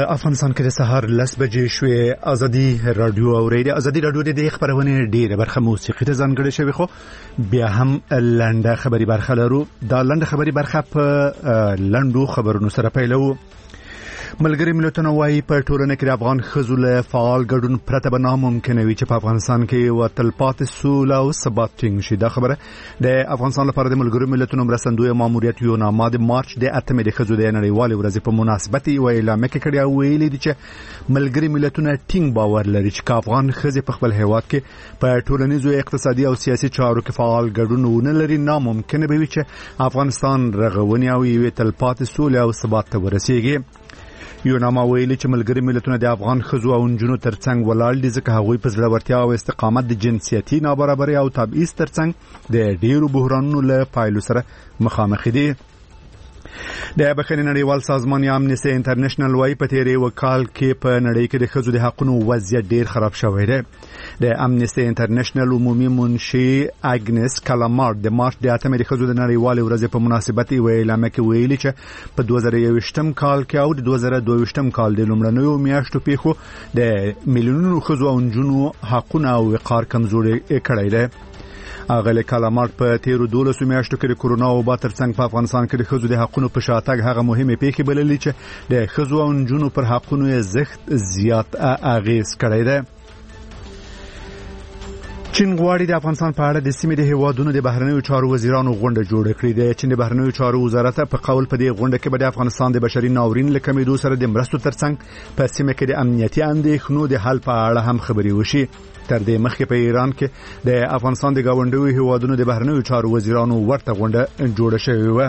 په افغانستان کې د سهار 10 بجې شوې. ازادي رادیو اوریدي. ازادي رادیو د خبرونه ډیره برخه موسیقي ته ځانګړې شوی، خو بیا هم لنډه خبري برخه لرو. دا لنډه خبري برخه په لنډو خبرونو سره پیلو. ملګری ملتونه وايي په ټولنه کې د افغان ښځو له فعال ګډون پرته به ناممکن وي چې په افغانستان کې یو تلپاتې سوله او ثبات ټینګ شي. دا خبره د افغانستان لپاره د ملګری ملتونو مرستندوی ماموریت یو نامه د مارچ د 8 د ښځو د نړیوالې ورځې په مناسبت یو اعلامیه کې کړی او ویلي دي چې ملګری ملتونه ټینګ باور لري چې افغان ښځې په خپل هیواد کې په ټولنیزو اقتصادي او سیاسي چارو کې فعال ګډون ونه لري، ناممکن به وي چې افغانستان رغونې او یو تلپاتې سوله او ثبات ته ورسیږي. یو نامه ویلي چې ملګری ملتونه د افغان ښځو او نجونو ترڅنګ ولاړ دي ځکه هغوی په زړورتیا او استقامت د جنسیتي نابرابرۍ او تبعیض ترڅنګ د ډیرو بحرانونو له پایلو سره مخامخ دي. د بخښنې نړیوال سازمان یا امنیسټي انټرنیشنل وايي په تیرې وکال کې په نړۍ کې د ښځو د حقوقو وضعیت ډیر خراب شوی دی. د امنیسټي انټرنیشنل عمومي منشي اګنس کلامارد د مارچ د 8 د ښځو د نړیوالې ورځې په مناسبت یو اعلامیه کې ویلي چې په 2021 کال کې او د 2022 کال د لومړنیو میاشتو پیښو د میلیونونو ښځو او نجونو حقوق او وقار کمزوري کړی دی. اغه کلامات په تیرو 12 میاشتو کې د کورونا وبا ترڅنګ په افغانستان کې د ښځو د حقوقو په شاتګ هغه مهمه پیښه بللې چې د ښځو او نجونو پر حقوقو زښت زیات اغیز کړی دی. چین غواړي د افغانستان په اړه د سیمې د هیوادونو د بهرنیو چارو وزیرانو غونډه جوړه کړي. د چین د بهرنیو چارو وزارت په قول په دې غونډه کې به د افغانستان د بشري ناورین له کمیدو سره د مرستو ترڅنګ په سیمه کې د امنیتي اندېښنو د حل په اړه هم خبرې وشي. تر دې مخکې په ایران کې د افغانستان د گاونډیو هیوادونو د بهرنیو چارو وزیرانو ورته غونډه جوړه شوې و.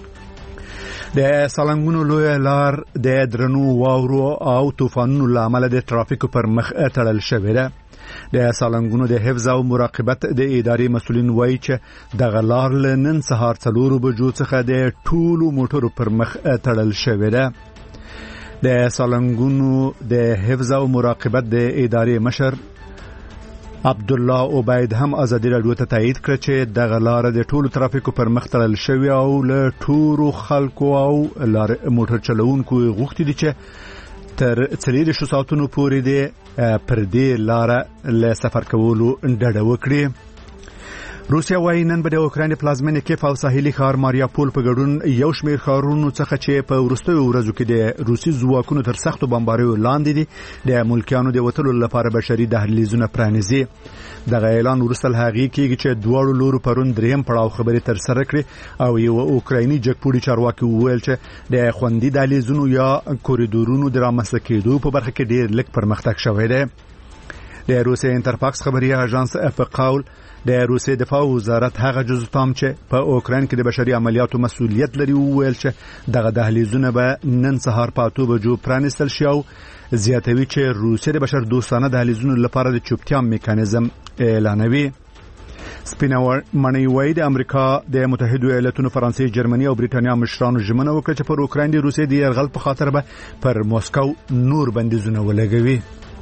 د سالنګونو لوی لار د درنو واورو او طوفانونو لامل د ترافیک پر مخ تړل شوې ده. د سالنګونو د حفظ او مراقبت د ادارې مسولین وایي چې د غلار لنن سهار 4 بجو څخه د ټولو موټرو پر مخ تړل شوې ده. د سالنګونو د حفظ او مراقبت د ادارې مشر عبد الله عبید هم ازادي رادیو ته تایید کړ چې د غلار د ټولو ترافیکو پر مخ تړل شوی او له ټولو خلکو او لار موټر چلوونکو غوښتي دي چې تر 3 ساعتونو پورې د پر دې لار له سفر کولو ډډه وکړي. روسیا وايي نن به د اوکراین پلازمینه کیف او ساحلي ښار ماریاپول په ګډون یو شمېر ښارونو څخه چې په وروستیو ورځو کې د روسي ځواکونو تر سختو بمباریو لاندې دي د ملکیانو د وټلو لپاره بشري دهلیزونه پرانیزي. دغه اعلان وروسته هغه کېږي چې دوه لورو پرون دریم پړاو خبرې تر سره کړې او یو اوکرایني جګپوړي چارواکي وویل چې د خوندي دهلیزونو یا کوریډورونو د رامنځته کېدو په برخه کې ډېر لږ پرمختګ شوی دی. د روسي انټرفاکس خبري اژانس په قول د روسي دفاع وزارت هغه جزتام چې په اوکراین کې د بشري عملیاتو مسؤلیت لري وویل چې دغه دهلیزونه به نن سهار په 8 بجو پرانیستل شي او زیاتوي چې روسي د بشر دوستانه دهلیزونو لپاره د چوپتیا میکانیزم اعلانوي. سپیناور منی وای د امریکا د متحده ایالاتونو، فرانسې، جرمني او بریټانیا مشرانو ژمنه وکړه چې پر اوکراین د روسي د یرغل په خاطر به پر موسکو نور بندیزونه ولګوي.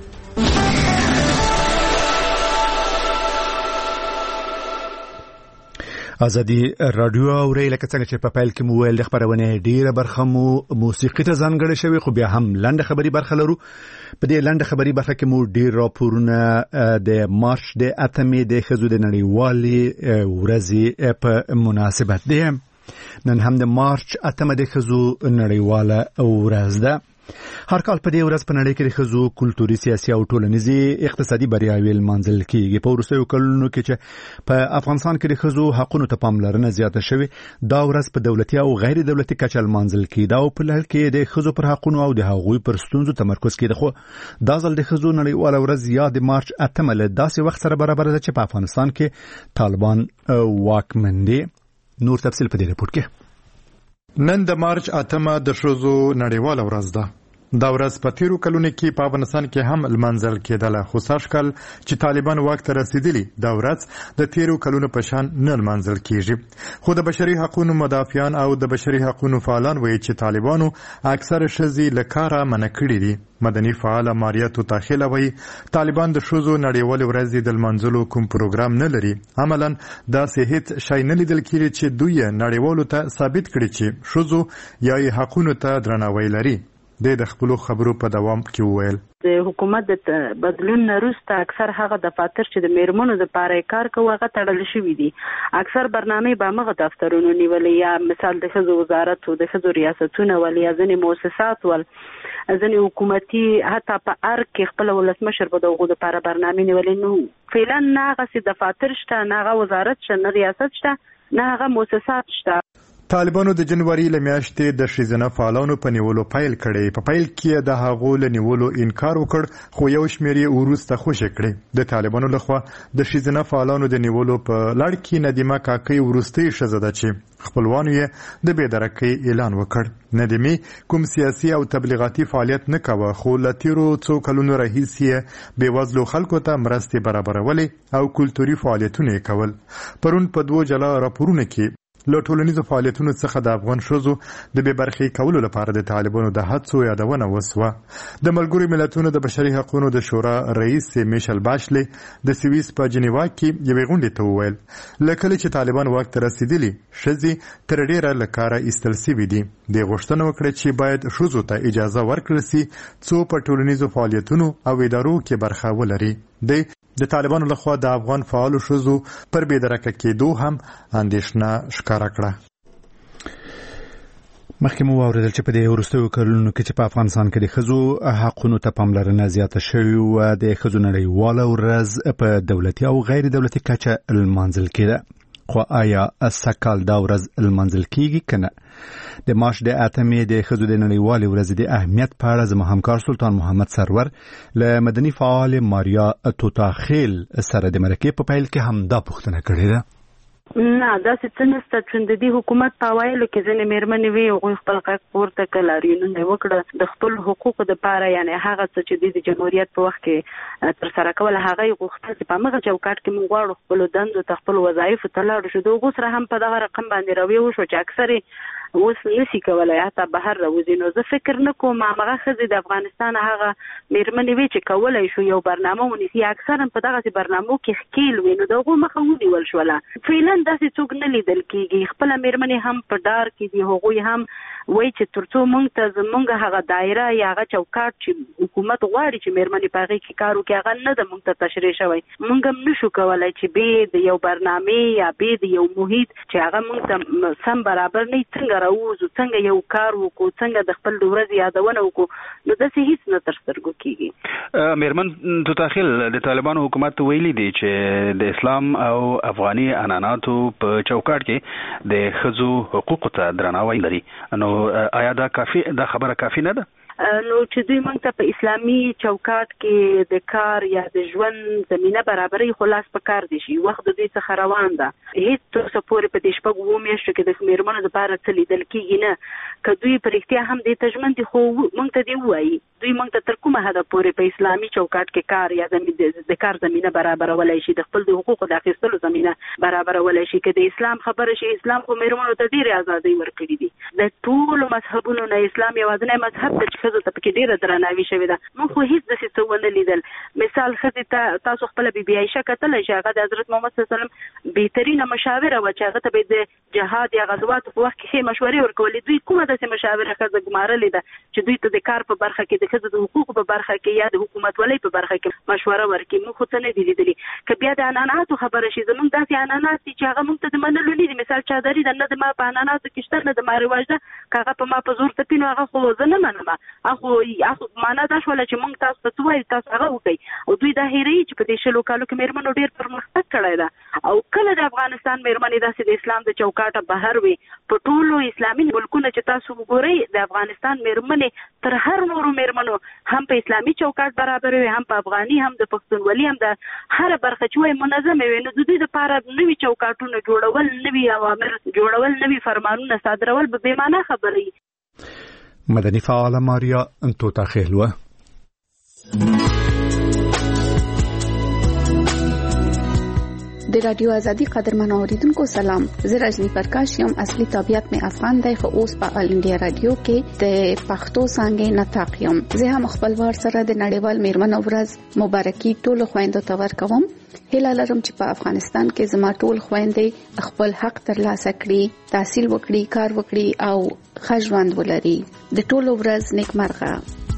ازادي رادیو اوري لکه څنګه چې په پیل کې مو ویل د خبرونه ډیره برخه مو موسیقي ته ځانګړې شوی، خو بیا هم لنډه خبري برخه لرو. په دې لنډه خبري برخه کې مو ډیر راپورونه د مارچ د 8 د ښځو د نړیوالې ورځې په مناسبت دي. نن هم د مارچ 8 د ښځو نړیواله ورځ ده. هر کال په دې ورځ په نړۍ کې د ښځو کلتوري، سیاسي او ټولنیزي اقتصادي بریاوې لمانځل کیږي. په وروستیو کلونو کې چې په افغانستان کې د ښځو حقوقو ته پاملرنه زیاته شوې، دا ورځ په دولتي او غیر دولتي کچه لمانځل کیده او په لړ کې د ښځو پر حقوقو او د هغوی پر ستونزو تمرکز کیده. خو دا ځل د ښځو نړیواله ورځ یا د مارچ 8 له داسې وخت سره برابر ده چې په افغانستان کې طالبان واکمن دي. نور تفصیل په دې رپورت کې. نن د مارچ 8 د ښځو نړیواله ورځ ده. دا ورځ په تیرو کلونو کې په افغانستان کې هم لمانځل کېدله، خو سږکال چې طالبان واک ته رسیدلي دا ورځ د تیرو کلونو په شان نه لمانځل کېږي. خو د بشري حقوقو مدافعان او د بشري حقوقو فعالان وایي چې طالبانو اکثر ښځې له کاره منع کړي دي. مدني فعال ماریا توتاخیله وایي طالبان د ښځو نړیوالې ورځې د لمانځلو کوم پروګرام نه لري. عملاً داسې هیڅ شی نه لیدل کېږي چې دوی نړیوالو ته ثابت کړي چې ښځو یا حقوقو ته درناوی لري. د خپل خبرو په دوام کې وویل د حکومت د بدلون وروسته اکثر هغه دفاتر چې د میرمنو لپاره کار کوي هغه تړل شوی دي. اکثر برنامه به مغه دفترونو نیولې یا مثال د ښځو وزارت او د ښځو ریاستونه ولې ځینې مؤسسات ول ځینې حکومتي حتی په ار کې خپل ولسمشر په دغه لپاره برنامه نیولې. نو فعلا نه هغه دفاتر شته، نه هغه وزارت شته، نه ریاست شته، نه هغه مؤسسات شته. طالبانو د جنوري له میاشتې د ښځینه فعالانو په نیولو پیل کړی. په پیل کې د هغو له نیولو انکار وکړ، خو یو شمېر یې وروسته خوشې کړې. د طالبانو لخوا د ښځینه فعالانو د نیولو په لړ کې ندیمه کاکۍ وروستۍ ښځه ده چې خپلوانو یې د بېدرکۍ اعلان وکړ. ندیمې کوم سیاسي او تبلیغاتي فعالیت نه کاوه، خو له تیرو څو کلونو راهیسې یې بېوزلو خلکو ته مرستې برابرولې او کلتوري فعالیتونه یې کول. پرون په 2 جلا راپورونو کې له ټولنیزو فعالیتونو څخه د افغان ښځو د بې برخې کولو لپاره د طالبانو د هڅو یادونه وسوه. د ملګرو ملتونو د بشري حقوقو د شورا رئیس میشل باشلي د سویس په جنیوا کې یوې غونډې ته وویل له کله چې طالبان واک ته رسېدلي ښځې تر ډېره له کاره ایستل سوي دي. د غوښتنه وکړه چې باید ښځو ته اجازه ورکړل سي څو په ټولنیزو فعالیتونو او ادارو کې برخه ولري. د طالبانو لخوا د افغان فعالو ښځو پر بېدرکه کېدو هم اندېښنه ښکاره کړه. مخکې مو واورېدل چې په دې وروستیو کلونو کې چې په افغانستان کې د ښځو حقونو ته پاملرنه زیاته شوې وه، د ښځو نړیواله ورځ په دولتي او غیر دولتي کچه لمانځل کېده. خو آیا سږکال دا ورځ لمانځل کېږي که نه؟ د مارچ د 8 د ښځو د نړیوالې ورځې د اهمیت په اړه زما همکار سلطان محمد سرور له مدني فعال ماریا توتاخیل سره د مرکې په پیل کې هم دا پوښتنه کړې ده. نه داسې څه نشته چې د دې حکومت په وایلو کې ځینې میرمنې وي هغوی خپل غږ پورته کړ، لاریونونه یې وکړه د خپل حقوقو دپاره، یعنې هغه څه چې د جمهوریت په وخت کې ترسره کول هغه یې غوښتل چې په همغه چوکاټ کې موږ غواړو خپلو دندو ته خپلو وظایفو ته لاړو شو. د هغو سره هم په دغه رقم باندې رویه وشو چې اکثر اوس نشي کولی حتی بهر راوځي. نو زه فکر نه کوم هغه ښځې د افغانستان هغه میرمنې وي چې کولی شو یو برنامه ونیسي، اکثرا په دغسې برنامو کې ښکیل وي، نو د هغو مخه ونیول شوله. فعلا داسې څوک نه لیدل کېږي. خپله میرمنې هم په ډار کې دي، هغوی هم وایي چې تر څو موږ ته زموږ هغه دایره یا هغه چوکاټ چې حکومت غواړي چې میرمنې په هغې کې کار وکړي هغه نه ده موږ ته تشریح شوی. موږ هم نشو کولی چې بې د یو برنامې یا بې د یو محیط چې هغه موږ ته سم برابر نه څنګه راووځو، څنګه یو کار وکړو، څنګه د خپل د ورځې یادونه وکړو. نو داسې هیڅ نه تر سترګو کېږي. میرمن توتاخیل د طالبانو حکومت ویلي دی چې د اسلام او افغاني عنعناتو په چوکاټ کې د ښځو حقوقو ته درناوی لري. نو آیا دا خبره کافي نه ده؟ نو چې دوی موږ ته په اسلامي چوکاټ کې د کار یا د ژوند زمینه برابرۍ خو لاس په کار دي شي، وخت د دوی څخه روان ده. هیڅ تر اوسه پورې په دې 6 میاشتو کې د میرمنو دپاره څه لیدل کېږي نه. که دوی په رښتیا هم دې ته ژمن دي خو موږ ته دې ووایي دوی موږ ته تر کومه حده پورې په اسلامي چوکاټ کې کار یا د کار زمینه برابرولای شي، د خپل د حقوقو د اخیستلو زمینه برابرولای شي. که د اسلام خبره شي، اسلام خو میرمنو ته ډېرې ازادۍ ورکړي دي. د ټولو مذهبونو نه اسلام یوازینی مذهب دی چې ښځو ته پکې ډېره درناوي شوې ده. موږ خو هیڅ داسې څه ونه لیدل. مثال ښځې ته تاسو خپله بي بي عایشه کتلی شئ، هغه د حضرت محمد صلی الله علیه وسلم بهترینه مشاوره وه چې هغه ته به د جهاد یا غزواتو په وخت کې ښې مشورې ورکولې. دوی کومه داسې مشاوره ښځه ګمارلې ده چې دوی ته د کار په برخه کې، د ښځو د حقوقو په برخه کې یا د حکومتولۍ په برخه کې مشوره ورکړي؟ موږ خو څه نه دي لیدلي. که بیا د عنعناتو خبره شي، زموږ داسې عنعنات دي چې هغه موږ ته د منلو نه دي. مثال چادري ده، نه د ما په عنعناتو کې شته، نه د ما رواج ده. که هغه په ما په زور تپي نو هغه خو زه نه منم. هغه معنا دا شوله چې موږ تاسو ته څه وایو تاسو هغه وکړئ. او دوی دا هیروي چې په دې 6 کالو کې میرمنو ډېر پرمختګ کړی ده. او کله د افغانستان میرمنې داسې د اسلام د چوکاټه بهر وي، په ټولو اسلامي ملکونو چې تاسو وګورئ د افغانستان میرمنې تر هر نورو میرمنو هم په اسلامي چوکاټ برابر وي، هم په افغاني، هم د پښتونولي، هم د هر برخه چې وایي منظمه وي. نو د دوی دپاره نوي چوکاټونه جوړول، نوي اوامر جوړول، نوي فرمانونه صادرول به بې معنا خبرې. مدني فعاله ماریا توتاخیل وه. د رادیو آزادی قدرمن اوریدونکو سلام، زه رجنی پرکاش یم. اصلي طبيعت می افغان دی، خو اوس په آل انډیا رادیو کې د پښتو څنګه نطاق یم. زه هم خپل وار سره د نړیوال میرمنو ورځ مبارکي ټول خويندو ته ورکوم. هیله لرم چې په افغانستان کې زما ټول خويندې خپل حق ترلاسه کړي، تحصیل وکړي، کار وکړي او ښه ژوند ولري. د ټولو ورځ نیکمرغه.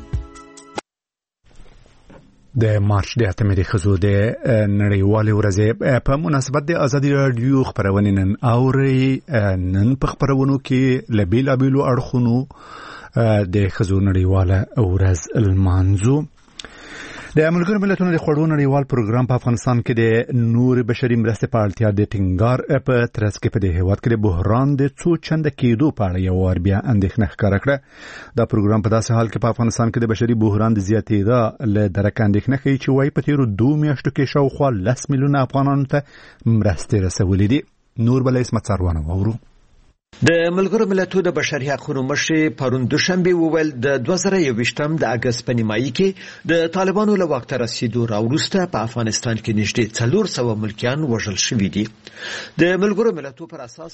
د مارچ د 8 د خزو د نړیوالې ورځې په مناسبت د ازادي رادیو خبرونه نن اوري. نن په خبرونو کې لبیلابیلو اړخونو د خزو نړیواله ورځ المانزو. د ملګرو ملتونو د خوړو نړیوال پروګرام په افغانستان کې د نور بشري مرستې په اړتیا د ټینګار په ترڅ کې په دې هیواد کې د بحران د څو چنده کېدو په اړه یو وار بیا اندېښنه ښکاره کړه. دا پروګرام په داسې حال کې په افغانستان کې د بشري بحران د زیاتېدا له درکه اندېښنه کوي چې وايي په تیرو 2 میاشتو کې شاوخوا 10 میلیونه افغانانو ته مرستې رسولې دي. نور بل اسمت سروانه وورو. د ملګرو ملتونو د بشري حقوقو مشر پرون دوشنبه وویل د 2021 د اگست په نیمایي کې د طالبانو له واک ته رسیدو راوروسته په افغانستان کې نږدې 400 ملکیان وژل شوي دي. د ملګرو ملتونو پر اساس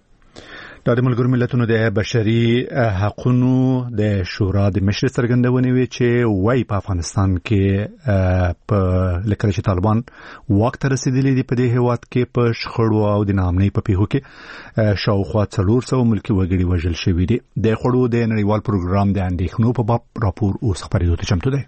د ملګرو ملتونو د بشري حقوقو د شورا د مشر څرګندونې وی چې وايي په افغانستان کې په لکه چې طالبان واک ته رسیدلي دي په دې هیواد کې په شخړو او د نامنۍ په پیښو کې شاوخوا 400 ملکی وګړي وژل شوي دي. د خوړو د نړیوال پروګرام د اندېښنو په باب راپور اوس خبرېدو ته چمتو دی.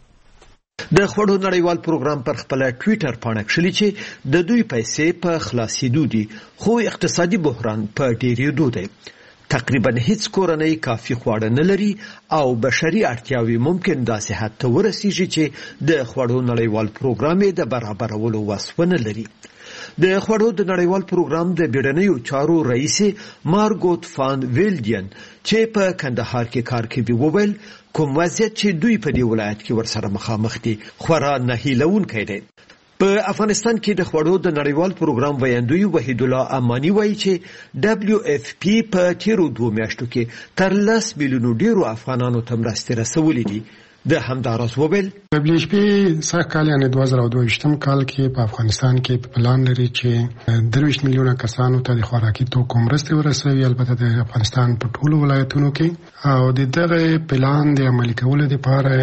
د خوړو نړیوال پروګرام پر خپل ټوئیټر باندې کړی چې د دوی پیسې په خلاصېدو دي خو اقتصادي بحران په ډېرېدو دی. تقریبا هیڅ کورنۍ کافي خواړه نه لري او بشري اړتیاوې ممکن داسې حد ته ورسیږي چې د خوړو نړیوال پروګرام د برابرولو وس ونه لري. د خوړو د نړیوال پروګرام د بیړنیو چارو رئیس مارګوت فان ویلډین چې په کندهار کې کار کوي وویل کوم وضعیت چې دوی په دې ولایت کې ورسره مخامخ دي خورا نه هیلونکی دی. په افغانستان کې د خوړو د نړیوال پروګرام ویاندوی وحید الله امانی وایي چې WFP په تیرو 2 میاشتو کې تر 10 میلیونو ډیرو افغانانو ته مرستې رسولې دي. د همدارس وویل WFP سږ کال یعنی 2022 کال کې په افغانستان کې پلان لري چې 23 میلیونه کسانو ته د خوراکي توکو مرستې ورسوي، البته د افغانستان په ټولو ولایتونو کې، او د دغه پلان د عملي کولو لپاره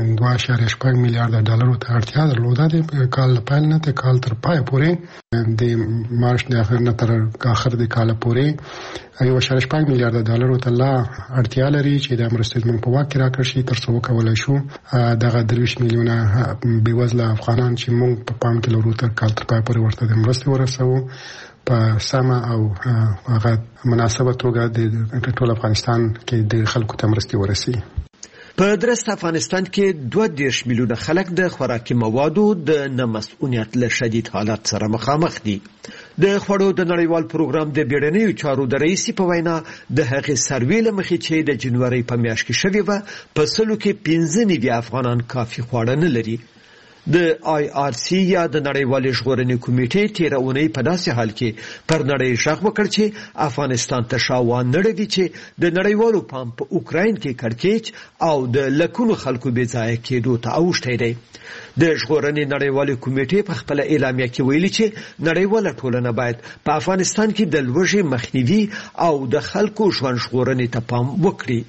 2.8 میلیارډ ډالرو ته اړتیا درلوده. د کال پیل نه تر کال تر پای پورې د مارچ د اخر نه تر اخر د کال پورې 1.8 میلیارډ ډالرو ته لا اړتیا لري چې د مرستې په واک کې راکړي شي تر څو وکولای شو دغه 23 میلیونه بېوزله افغانان چې موږ په پام کې لرو تر کال تر پای پورې ورته د مرستې ورسوو په سمه او هغه مناسبه توګه د ټول افغانستان کې د خلکو ته مرستې ورسي. په درست افغانستان کې 22 میلیونه خلک د خوراکي موادو د نامسئولیت له شدید حالت سره مخامخ دي. د خوړو د نړیوال پروګرام د بیړنیو چارو د رئیس په وینا د هغې سروې له مخې چې د جنوري په میاشت کې شوې وه په سلو کې 15 افغانان کافي خواړه نه لري. د IRC یا د نړیوالې ژغورنې کمیټې تیره اونۍ په داسې حال کې پر نړۍ غږ وکړ چې افغانستان ته شاوخوا نړۍ چې د نړیوالو پام په اوکراین کې کړکېچ او د لکونو خلکو بې ځایه کېدو ته اوښتی دی. د ژغورنې نړیوالې کمیټې په خپله اعلامیه کې ویلي چې نړیواله ټولنه باید په افغانستان کې د لوږې مخنیوي او د خلکو ژوند ژغورنې ته پام وکړي.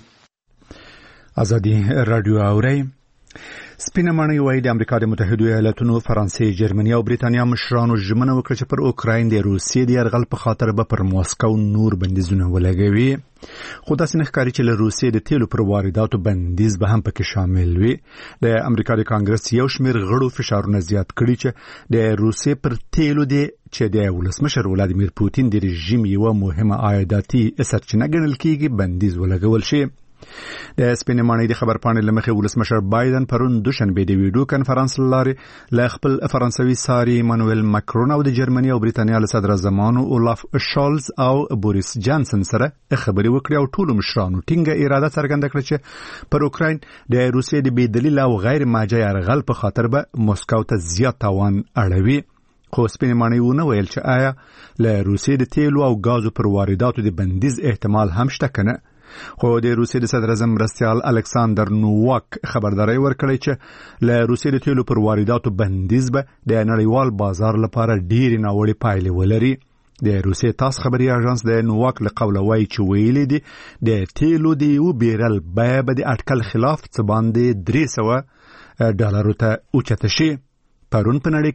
ازادي رادیو اورئ. سپینه ماڼۍ وايي د امریکا د متحدو ایالاتونو، فرانسې، جرمني او بریتانیا مشرانو ژمنه وکړه چې پر اوکراین د روسیې د یرغل په خاطر به پر موسکو نور بندیزونه ولګوي. خو داسې نه ښکاري چې له روسیې د تیلو پر وارداتو بندیز به هم پکې شامل وي. د امریکا د کانګرس یو شمېر غړو فشارونه زیات کړي چې د روسیې پر تیلو دی چې د ولسمشر ولادیمیر پوتین د رژیم یوه مهمه عایداتي سرچینه ګڼل کېږي بندیز ولګول شي. د سپینې ماڼۍ د خبرپاڼې له مخې ولسمشر بایدن پرون دوشنبه د ویډیو کانفرنس له لارې له خپل فرانسوي ساري مانویل ماکرون او د جرمني او بریتانیا له صدراعظمانو اولاف شالز او بوریس جانسن سره خبرې وکړې او ټولو مشرانو ټینګه اراده څرګنده کړه چې پر اوکراین د روسیې د بې دلیله او غیر ماجه یرغل په خاطر به موسکو ته زیات تاوان اړوي. خو سپینې ماڼۍ ونه ویل چې آیا له روسیې د تیلو او غازو پر وارداتو د بندیز احتمال هم شته که نه. خو د روسیې د صدراعظم مرستیال الکساندر نوواک خبرداري ورکړی چې له روسیې د تیلو پر وارداتو بندیز به د نړیوال بازار لپاره ډېرې ناوړې پایلې ولري. د روسیې تاس خبري اژانس د نوواک له قوله وایي چې ویلي دي د تیلو د یو بیرل بیه به د اټکل خلاف څه باندې $300 ته اوچته شي. پرون په نړۍ